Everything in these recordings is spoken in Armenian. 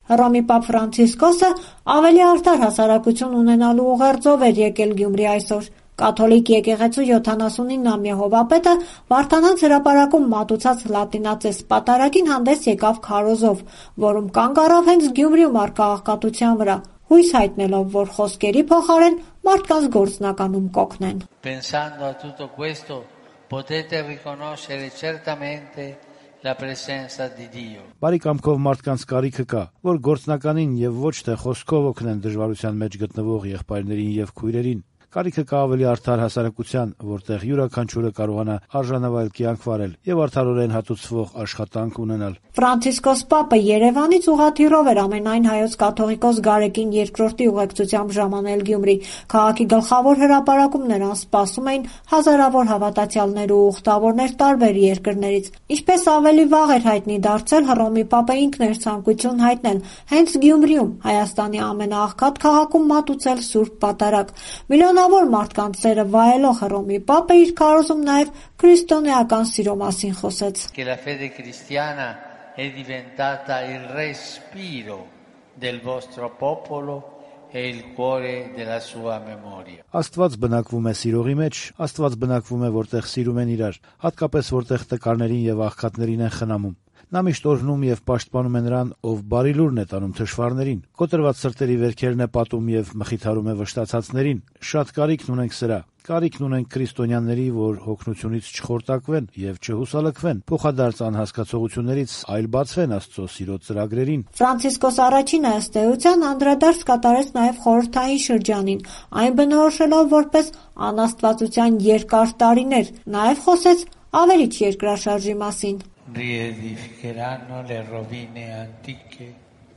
Հռոմի պապ Ֆրանցիսկոսը ավելի արդար հասարակություն ունենալու ուղերձով էր եկել Գյումրի այսօր։ Կաթոլիկ եկեղեցու 79-ամյա հովապետը Վարդանանց հրապարակում մատուցած լատինացես պատարագին հանդես եկավ քարոզով, որում կանգ առավ հենց Գյումրիում առկա աղքատության վրա, հույս հայտնելով, որ խոսքերի փոխարեն մարդկանց գործնականում կօգնեն։ Pensando a tutto questo, potete riconoscere certamente la presenza di Dio. Բարի կամքով մարդկանց կարիքը կա, որ գործնականին եւ ոչ թե խոսքով օգնեն դժվարության մեջ գտնվող եղբայրներին եւ քույրերին։ Կարիքը կա ավելի արդար հասարակության, որտեղ յուրաքանչյուրը կարողանա արժանավայել կյանք վարել եւ արդարորեն հատուցվող աշխատանք ունենալ։ Ֆրանցիսկոս պապը Երևանից ուղղաթիռով էր ամենայն հայոց կաթողիկոս Գարեգին II-ի ուղեկցությամբ ժամանել Գյումրի։ Քաղաքի գլխավոր հրապարակում նրան սպասում էին հազարավոր հավատացյալներ ու ուխտավորներ տարբեր երկրներից։ Ինչպես ավելի վաղ էր հայտնի դարձել, Հռոմի պապը ինքն էր ցանկություն հայտնել հենց Գյումրիում, Հայաստանի ամենաաղքատ քաղաքում մատուցել Սուրբ Պատարագ։ Միլիոնավոր մարդկանց սերը վայելող Հռոմի պապը իր քարոզում նաև քրիստոնեական սիրո մասին խոսեց։ Che la fede cristiana è diventata il respiro del vostro popolo e il cuore della sua memoria. Աստված բնակվում է սիրողի մեջ, Աստված բնակվում է, որտեղ սիրում են իրար, հատկապես որտեղ տկարներին եւ աղքատներին են խնամում։ Նա միշտ օրհնում եւ պաշտպանում է նրան, ով բարի լուրն է տանում թշվառներին, կոտրված սրտերի վերքերն է պատում եւ մխիթարում է վշտացածներին։ Շատ կարիքն ունենք սրա։ Կարիքն ունենք քրիստոնյաների, որ հոգնությունից չխորտակվեն եւ չհուսալքվեն, փոխադարձ անհասկացողություններից, այլ բացվեն Աստծո սիրո ծրագրերին։ Ֆրանցիսկոս առաջինը ըստ էության անդրադարձ կատարեց նաև խորհրդային շրջանին, այն բնորոշելով որպես անաստվածության երկար տարիներ, նաև խոսեց ավերիչ երկրաշարժի մասին։ Riedificheranno le rovine antiche,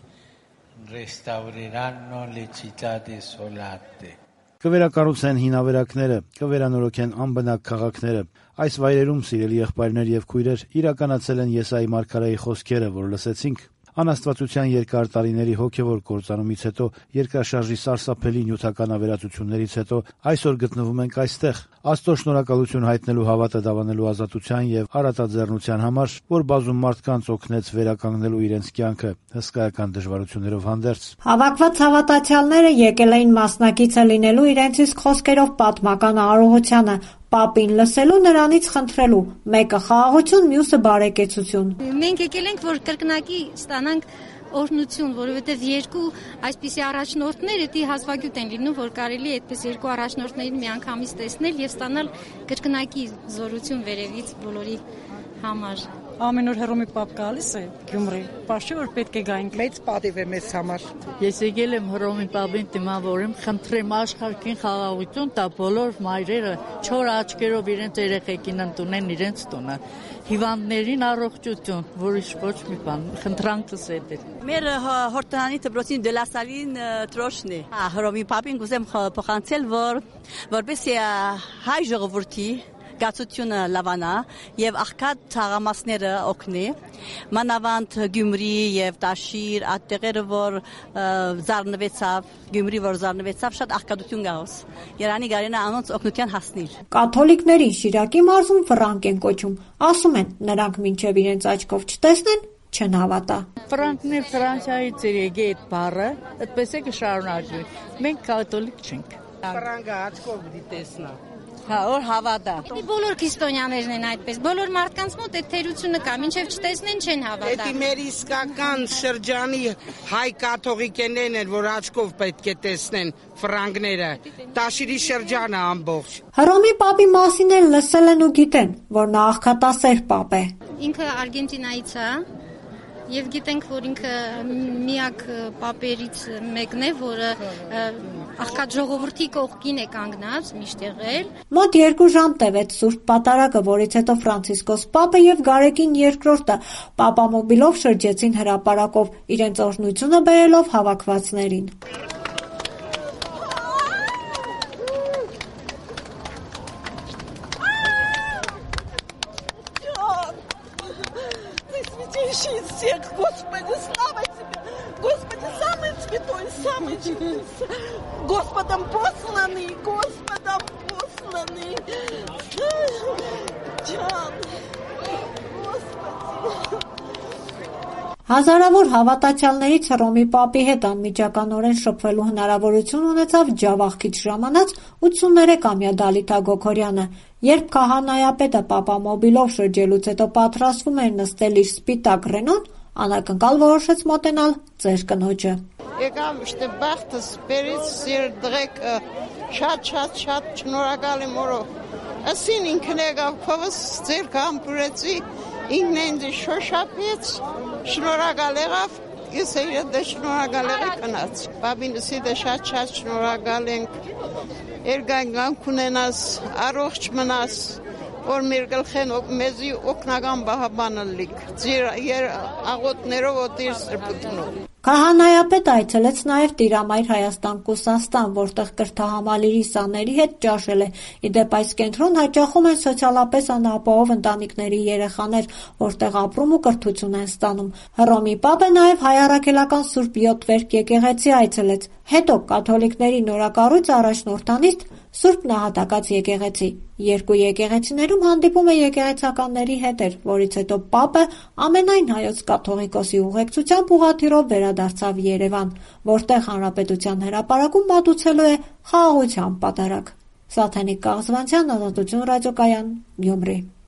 restaureranno le città desolate. Կվերակառուցեն հին ավերակները, կվերանորոգեն անբնակ քաղաքները։ Այս վայրերում, սիրելի եղբայրներ եւ քույրեր, իրականացել են Եսայի մարգարեի խոսքերը, որ լսեցինք։ Անաստվածության երկար տարիների հոգևոր կործանումից հետո, երկրաշարժի սարսափելի նյութական ավերածություններից հետո այսօր գտնվում ենք այստեղ, Աստծո շնորհակալություն հայտնելու հավատը դավանելու ազատության եւ արատաձեռնության համար, որ բազում մարդկանց օգնեց վերականգնելու իրենց կյանքը հսկայական դժվարություններով հանդերձ։ Հավաքված հավատացյալները եկել էին մասնակիցը լինելու իրենց իսկ խոսքերով պատմական արարողությանը, պապին լսելու, նրանից խնդրելու, մեկը խաղաղություն, մյուսը բարեկեցություն։ Մենք եկել ենք, որ կրկնակի ստանանք օրհնություն, որովհետև երկու այսպիսի առաջնորդներ էդի հազվագյուտ են լինում, որ կարելի է այդպես երկու առաջնորդներին միանգամից տեսնել եւ ստանալ կրկնակի զորություն վերևից բոլորի համար։ Ամեն օր Հռոմի պապ գալիս է Գյումրի, պաշտի որ պետք է գայինք։ Մեծ պատիվ է մեզ համար։ Ես եկել եմ Հռոմի պապին դիմավորեմ, խնդրեմ աշխարհին խաղաղություն տա բոլոր մայրերը չոր աչքերով իրենց երեխեքին ընդունեն իրենց տունը։ Հիվանդներին առողջություն, որիշ ոչ մի բան, խնդրանքս է դեր։ Մեր հորտանի դպրոցին դելասալին տրոշն է։ Հռոմի պապին գուզեմ փոխանցել, որպեսզի հայ ժողովրդի գացությունը լավանա եւ աղքատ ցաղամասները օգնի մանավանդ Գյումրի եւ Տաշիր այդտեղերը որ զարնվեցավ Գյումրի որ զարնվեցավ շատ աղքատություն գաոս Երանի գարենա անոնց օգնության հասնիր Կաթոլիկներին Շիրակի մարզում ֆրանկ են կոչում ասում են նրանք մինչեւ իրենց աչքով չտեսնեն չեն հավատա Ֆրանկն է Ֆրանսիայից եկե այդ բառը այդպես է կշարունակվի մենք կաթոլիկ չենք Ֆրանկը աչքով դիտեսնա Հա, որ հավատա։ Դի բոլոր քրիստոնյաներն են այդպես, բոլոր մարդկանց մոտ այդ թերությունը կա, մինչև չտեսնեն չեն հավատա։ Դա մեր իսկական շրջանի հայ կաթողիկներն են, որ աչքով պետք է տեսնեն ֆրանկները։ Տաշիրի շրջանը ամբողջ։ Հռոմի պապի մասին էլ լսել են ու գիտեն, որ նա աղքատասեր պապ է։ Ինքը Արգենտինայից է։ Եվ գիտենք, որ ինքը միակ պապերից մեկն է, որը աղքատ ժողովրդի կողքին է կանգնած, միշտ եղել։ Մոտ 2 ժամ տևեց Սուրբ Պատարագը, որից հետո Ֆրանցիսկոս պապը եւ Գարեգին II-ը պապամոբիլով շրջեցին հրապարակով, իրենց օրհնությունը բերելով հավաքվածներին։ Всех, Господи, слава Тебе! Господи, самый святой, самый чистый, Господом посланный, Господом посланный. Джан, Господи. Հազարավոր հավատացյալներից Հռոմի Պապի հետ անմիջականորեն շփվելու հնարավորություն ունեցավ Ջավախքից ժամանած 83-ամյա Դալիթա Գոքորյանը, երբ քահանայապետը պապամոբիլով շրջելուց հետո պատրաստվում էր նստել իր սպիտակ Ռենոն, անակնկալ որոշեց մոտենալ ծեր կնոջը։ Եկավ իշտե բախտս բերից սեր դղեկը շատ շնորհակալ եմ օրով։ Ասին ինքն եկավ փովս ձեր կամպուրեցի ինքն ինձ շոշափեց շնորհակալ եղավ ես իրդ շնորհակալ եղի կնաց բաբինս իդ շատ շնորհակալ ենք երգանք ունենաս առողջ մնաս որ մեր գլխեն մեզի օգնական բահաբանալիք ձեր աղոտներով օտիր սրբությունով Քահանայապետը այցելեց նաև Տիրամայր Հայաստան Կուսաստան, որտեղ կրթահամալիրի սաների հետ ճաշել է։ Իդեպ այս կենտրոն հաճախում են սոցիալապես անապահով ընտանիքների երեխաներ, որտեղ ապրում ու կրթություն են ստանում։ Հռոմի Պապը նաև Հայ առաքելական Սուրբ Յոթվերկ եկեղեցի այցելեց, հետո կաթոլիկների նորակառույց առաջնորդանիստ Սուրբ Նահատակած եկեղեցի։ Երկու եկեղեցիներում հանդիպում է եկեղեցականների հետ էր, որից հետո Պապը ամենայն հայոց կաթողիկոսի ուղեկցությամբ ուղղաթիռով վերադարձավ Երևան, որտեղ Հանրապետության հրապարակում մատուցելու է խաղաղության պատարագ։ Սաթենիկ Կաղզվանցյան, Ազատություն ռադիոկայան, Գյումրի։